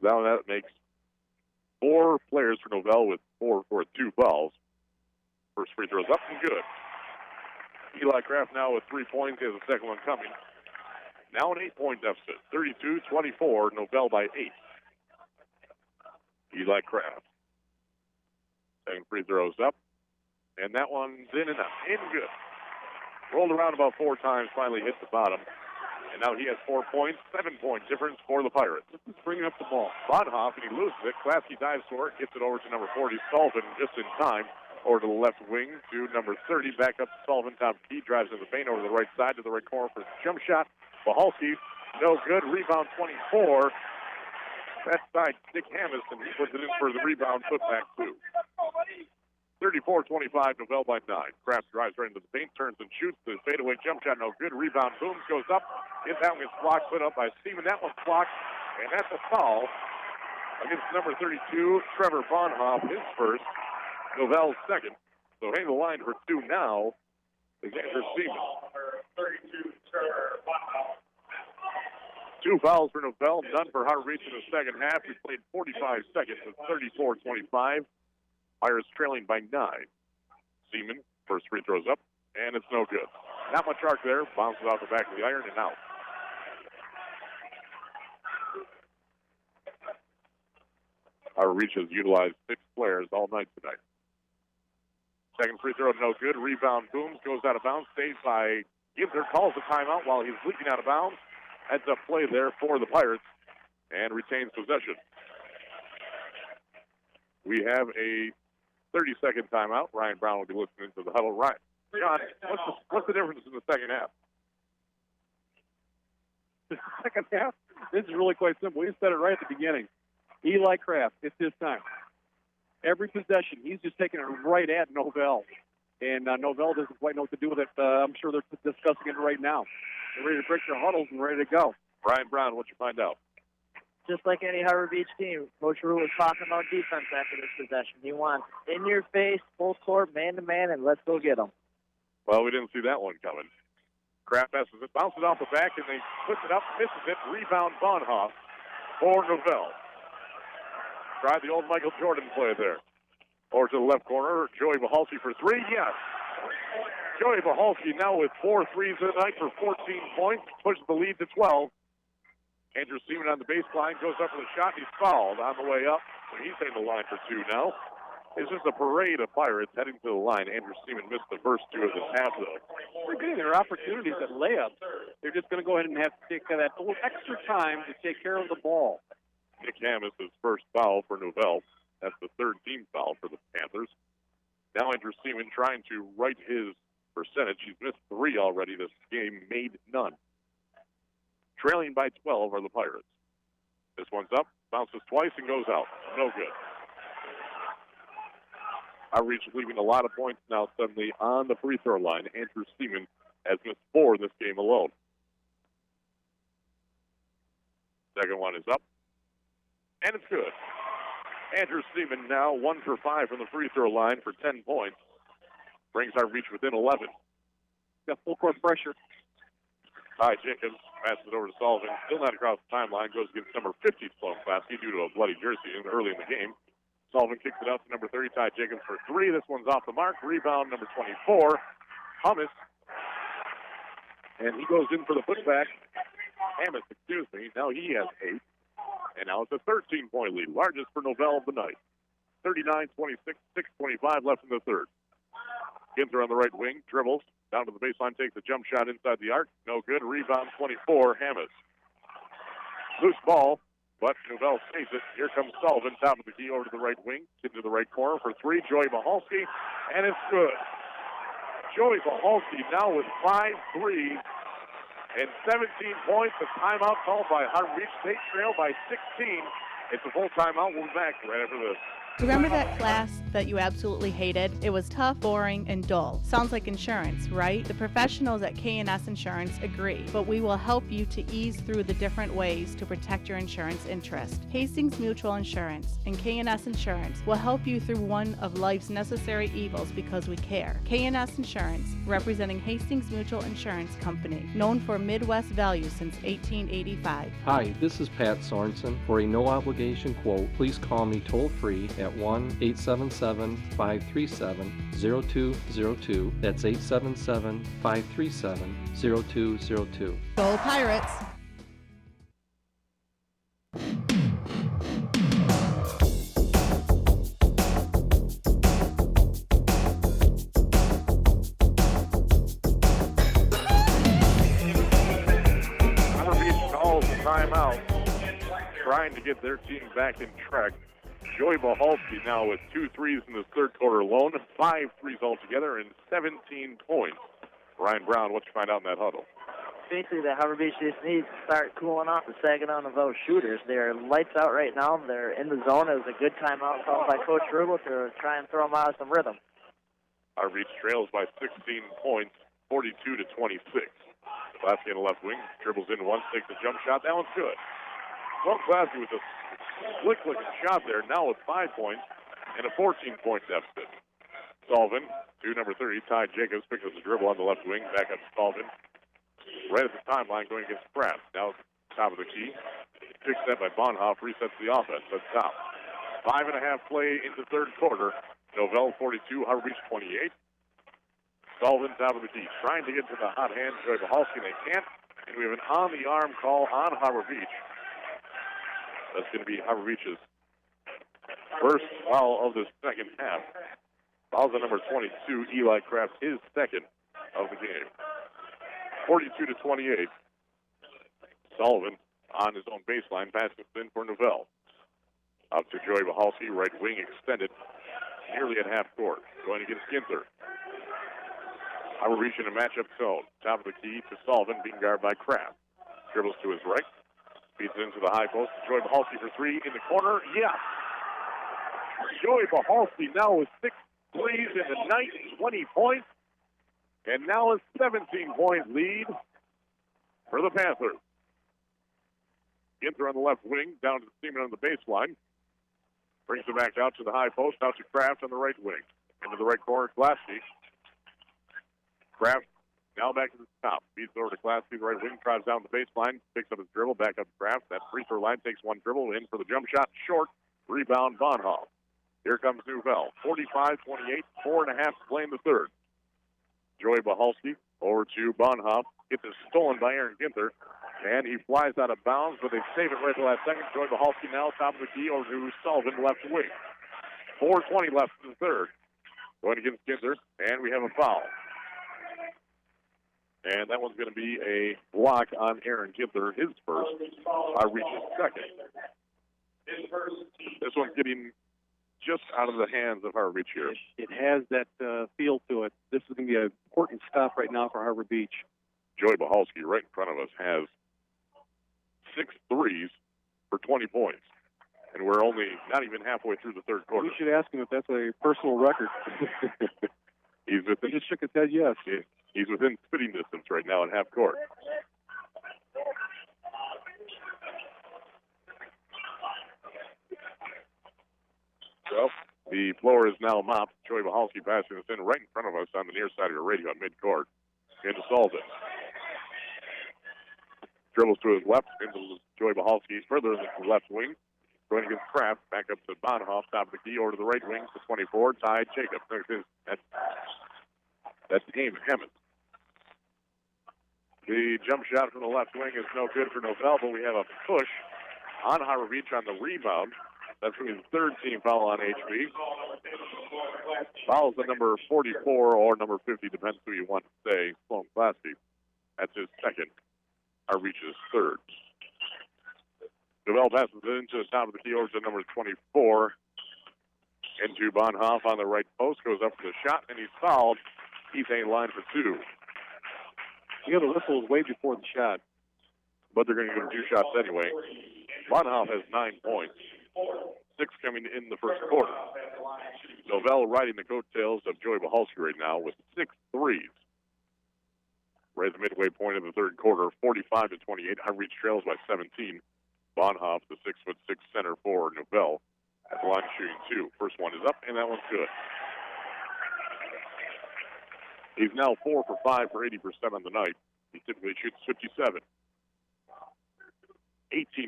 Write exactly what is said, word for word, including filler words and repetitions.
down. That makes four players for Novell with four for two fouls. First free throw's up and good. Eli Kraft now with three points. He has the second one coming. Now an eight-point deficit. thirty-two twenty-four. Novell by eight. Eli Kraft. Second free throw's up. And that one's in and out. In good. Rolled around about four times, finally hit the bottom. And now he has four points, seven-point difference for the Pirates. He's bringing up the ball. Bonhoff, and he loses it. Klasky dives for it, gets it over to number forty, Sullivan, just in time. Over to the left wing to number thirty, back up to Sullivan. Top key, drives in the paint over to the right side to the right corner for the jump shot. Bahalski, no good. Rebound twenty-four. That side, Dick Hamilton, he puts it in for the rebound, put back two. thirty-four twenty-five, Novell by nine. Kraft drives right into the paint, turns and shoots. The fadeaway jump shot, no good. Rebound, Booms goes up. Hit that one gets blocked, put up by Seaman. That one's blocked, and that's a foul against number thirty-two, Trevor Bonhoff, his first. Novell's second. So hitting the line for two now is Andrew Seaman. thirty-two, Trevor Bonhoff. Two fouls for Novell, none for Hart Reach in the second half. We played forty-five seconds at thirty-four twenty-five. Pirates trailing by nine. Seaman, first free throws up, and it's no good. Not much arc there. Bounces off the back of the iron and out. Our Reach has utilized six players all night tonight. Second free throw, no good. Rebound, Booms, goes out of bounds. Stays by Gibson, calls the timeout while he's leaking out of bounds. Heads up play there for the Pirates and retains possession. We have a thirty-second timeout. Ryan Brown will be listening to the huddle. Ryan, John, what's the, what's the difference in the second half? The second half? This is really quite simple. We said it right at the beginning. Eli Kraft, it's his time. Every possession, he's just taking it right at Novell. And uh, Novell doesn't quite know what to do with it. Uh, I'm sure they're discussing it right now. They're ready to break their huddles and ready to go. Ryan Brown, what you find out? Just like any Harbor Beach team, Coach Rue was talking about defense after this possession. He wants in your face, full court, man-to-man, and let's go get them. Well, we didn't see that one coming. Kraft messes it, bounces off the back, and they puts it up, misses it. Rebound, Bonhoff for Novell. Tried the old Michael Jordan play there. Over to the left corner, Joey Bahalski for three. Yes. Joey Bahalski now with four threes tonight for fourteen points. Pushes the lead to twelve. Andrew Seaman on the baseline goes up for the shot. He's fouled on the way up. So he's hitting the line for two now. It's just a parade of Pirates heading to the line. Andrew Seaman missed the first two of this half, though. They're getting their opportunities at layups. They're just going to go ahead and have to take that little extra time to take care of the ball. Nick Hammis, his first foul for Novell. That's the third team foul for the Panthers. Now Andrew Seaman trying to right his percentage. He's missed three already this game, made none. Trailing by twelve are the Pirates. This one's up, bounces twice, and goes out. No good. Outreach leaving a lot of points now suddenly on the free throw line. Andrew Seaman has missed four in this game alone. Second one is up, and it's good. Andrew Seaman now one for five from the free throw line for ten points. Brings our reach within eleven. Got full court pressure. Ty Jenkins passes it over to Sullivan. Still not across the timeline. Goes against number fifty, Sloan Klasky, due to a bloody jersey early in the game. Sullivan kicks it out to number thirty, Ty Jenkins for three. This one's off the mark. Rebound, number twenty-four, Hummus. And he goes in for the putback. Hammis, excuse me. Now he has eight. And now it's a thirteen-point lead, largest for Novell of the night. thirty-nine twenty-six, six twenty-five left in the third. Ginzer on the right wing, dribbles. Down to the baseline, takes a jump shot inside the arc. No good. Rebound, twenty-four, Hammis. Loose ball, but Novell saves it. Here comes Sullivan, top of the key, over to the right wing. Into the right corner for three, Joey Bahalski, and it's good. Joey Bahalski now with five threes and seventeen points. A timeout called by Hart Reach. State trail by sixteen. It's a full timeout. We'll be back right after this. Remember that class that you absolutely hated? It was tough, boring, and dull. Sounds like insurance, right? The professionals at K and S Insurance agree, but we will help you to ease through the different ways to protect your insurance interest. Hastings Mutual Insurance and K and S Insurance will help you through one of life's necessary evils because we care. K and S Insurance, representing Hastings Mutual Insurance Company, known for Midwest value since eighteen eighty-five. Hi, this is Pat Sorensen. For a no-obligation quote, please call me toll-free at one eight seven seven, five three seven, zero two zero two. That's eight seven seven, five three seven, zero two zero two. Go Pirates! Timeout, trying to get their team back in track. Joey Bahalski now with two threes in the third quarter alone, five threes altogether, and seventeen points. Ryan Brown, what you find out in that huddle? Basically, the Harbor Beach just needs to start cooling off the second on of those shooters. They're lights out right now. They're in the zone. It was a good timeout called by Coach Rubel to try and throw them out of some rhythm. Harbor Beach trails by sixteen points, forty-two to twenty-six. Klasky on the left wing, dribbles in once, takes a jump shot. That one's good. Well, Klasky with a slick-looking shot there, now with five points and a fourteen-point deficit. Sullivan, to number thirty, Ty Jacobs, picks up the dribble on the left wing, back up to Sullivan. Right at the timeline, going against Kraft. Now top of the key. Picked up by Bonhoff, resets the offense at the top. Five and a half play into third quarter. Novell forty-two, Harbor Beach twenty-eight. Sullivan top of the key, trying to get to the hot hand. Joey Bahalski, they can't. And we have an on-the-arm call on Harbor Beach. That's going to be Harbor Beach's first foul of the second half. Foul's on number twenty-two, Eli Kraft, his second of the game. forty-two to twenty-eight. Sullivan on his own baseline, passing it in for Novell. Out to Joey Bahalski, right wing extended, nearly at half court. Going against Ginther. Harbor Beach in a matchup zone. Top of the key to Sullivan, being guarded by Kraft. Dribbles to his right. Feeds it into the high post. Joey Bahalski for three in the corner. Yes. Joey Bahalski now with six threes in the night, twenty points. And now a seventeen-point lead for the Panthers. Ginther on the left wing, down to Seaman on the baseline. Brings it back out to the high post, out to Kraft on the right wing. Into the right corner, Klasky. Kraft now back to the top. Feeds over to Klasky, the right wing, drives down the baseline, picks up his dribble, back up to Kraft. That free throw line takes one dribble, in for the jump shot, short. Rebound, Bonhoff. Here comes Novell. forty-five twenty-eight, four and a half to play in the third. Joey Bahalski over to Bonhoff. Gets it stolen by Aaron Ginther. And he flies out of bounds, but they save it right at the last second. Joey Bahalski now top of the key over to Sullivan, left wing. four twenty left in the third. Going against Ginther, and we have a foul. And that one's going to be a block on Aaron Ginther, his first. I reach his second. This one's getting just out of the hands of Harbor Beach here. It has that uh, feel to it. This is going to be an important stop right now for Harbor Beach. Joey Bahalski, right in front of us, has six threes for twenty points. And we're only not even halfway through the third quarter. We should ask him if that's a personal record. He's within, he just shook his head yes. He's within spitting distance right now at half court. Well, the floor is now mopped. Joey Bahalski passing this in right in front of us on the near side of the radio at midcourt. Into Sullivan. Dribbles to his left into Joey Bahalski further in the left wing. Going against Kraft, back up to Bonhoff, top of the key, over to the right wing to twenty-four, Ty Jacobs. That's, that's James Hammond. The jump shot from the left wing is no good for Novell, but we have a push on Harbor Beach on the rebound. That's his third team foul on H B. Fouls at number forty-four or number fifty, depends who you want to say, Sloan Klasky. That's his second. Harbor Beach's third. Novell passes it into the top of the key over to number twenty-four. Into Bonhoff on the right post, goes up for the shot, and he's fouled. He's in line for two. You know, the whistle was way before the shot. But they're going to give him two shots anyway. Bonhoff has nine points. six coming in the first quarter. Novell riding the coattails of Joey Bahalski right now with six threes. Right at the midway point of the third quarter, forty-five to twenty-eight. High Reach trails by seventeen. Bonhoff, the six foot six center for Novell, at the line shooting two. First one is up, and that one's good. He's now four for five for eighty percent on the night. He typically shoots fifty-seven. eighteen